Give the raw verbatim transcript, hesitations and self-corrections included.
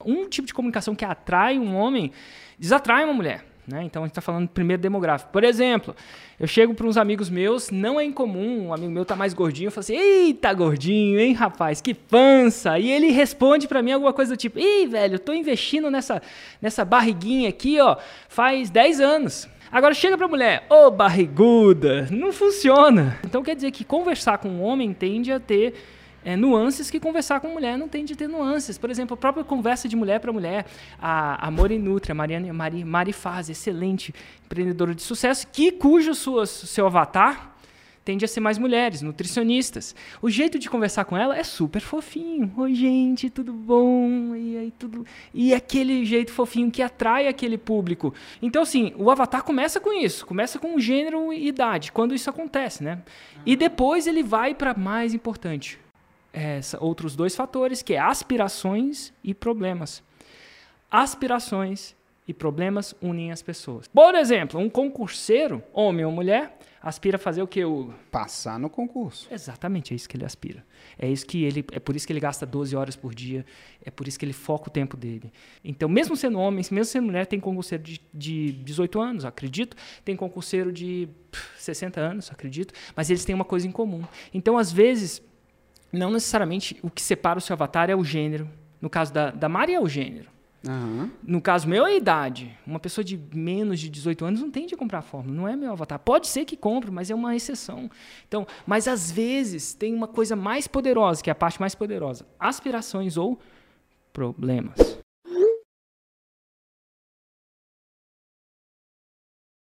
um tipo de comunicação que atrai um homem, desatrai uma mulher. Né? Então, a gente está falando primeiro demográfico. Por exemplo, eu chego para uns amigos meus, não é incomum, um amigo meu tá mais gordinho, eu falo assim, eita, gordinho, hein, rapaz, que pança. E ele responde para mim alguma coisa do tipo, ih, velho, eu tô investindo nessa, nessa barriguinha aqui, ó, faz dez anos. Agora chega pra mulher, ô oh, barriguda, não funciona. Então quer dizer que conversar com um homem tende a ter é, nuances que conversar com mulher não tende a ter nuances. Por exemplo, a própria conversa de mulher para mulher, a, a Mori Nutri, a Mariane, Mari, Mari Faz, excelente empreendedora de sucesso, que cujo suas, seu avatar tende a ser mais mulheres, nutricionistas. O jeito de conversar com ela é super fofinho. Oi, gente, tudo bom? E aí, tudo... E aquele jeito fofinho que atrai aquele público. Então, assim, o avatar começa com isso. Começa com gênero e idade, quando isso acontece, né? E depois ele vai para mais importante. É, outros dois fatores, que é aspirações e problemas. Aspirações e problemas unem as pessoas. Por exemplo, um concurseiro, homem ou mulher, aspira a fazer o que? O... Passar no concurso. Exatamente, é isso que ele aspira. É, isso que ele, é por isso que ele gasta doze horas por dia, é por isso que ele foca o tempo dele. Então, mesmo sendo homem, mesmo sendo mulher, tem concurseiro de, de dezoito anos, acredito. Tem concurseiro de pff, sessenta anos, acredito. Mas eles têm uma coisa em comum. Então, às vezes, não necessariamente o que separa o seu avatar é o gênero. No caso da, da Mari é o gênero. Uhum. No caso meu é a idade. Uma pessoa de menos de dezoito anos não tende a comprar fórmula, não é meu avatar. Pode ser que compre, mas é uma exceção. Então, mas às vezes tem uma coisa mais poderosa, que é a parte mais poderosa: aspirações ou problemas.